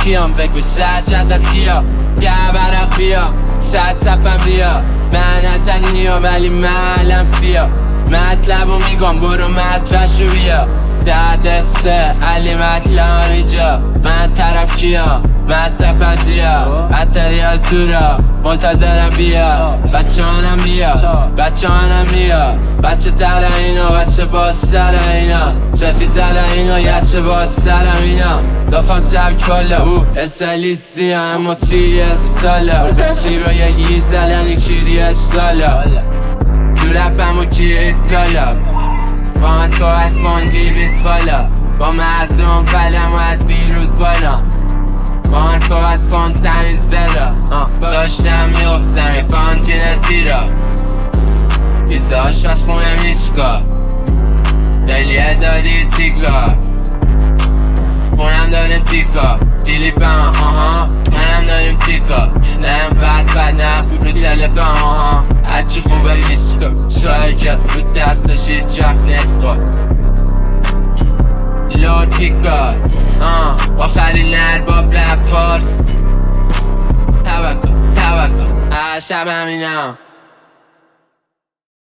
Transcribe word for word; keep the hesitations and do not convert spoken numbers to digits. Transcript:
کیام بگو شد شد از کیا گه بیا شد صفم بیا من حتنینیم ولی معلم فیا مطلبو میگم برو مطرشو بیا در دسته علی مطلب اینجا من طرف کیا مطلب پدیا اتریال تو را منتظرم بیا بچه هانم بیا بچه هانم بیا بچه تر اینا بچه باز سر اینا چفی تر اینا یچه باز سرم اینا دافم شب کلا او اسلیستی اما سی ساله بچی رو یک ایزدلن یک شیری اشتاله تو رپم و کیه سالا با من صحبت کن دیویس فالا با مردم فلم و از بیروز بالا با من صحبت کن تمیز دلا داشتم میفتم یک کانتیننتی را بیزه آشپس خونه میشکا دلیه داری تیکا خونم داریم تیکا تیلیپم آها منم داریم تیکا نم بد بد نه رو تلفن آها هرچی خوبه میشکا شاید که رو درد داشتی چف نسکا لود تیکا آخری نر با بلک فار توکل توکل هر شب همینم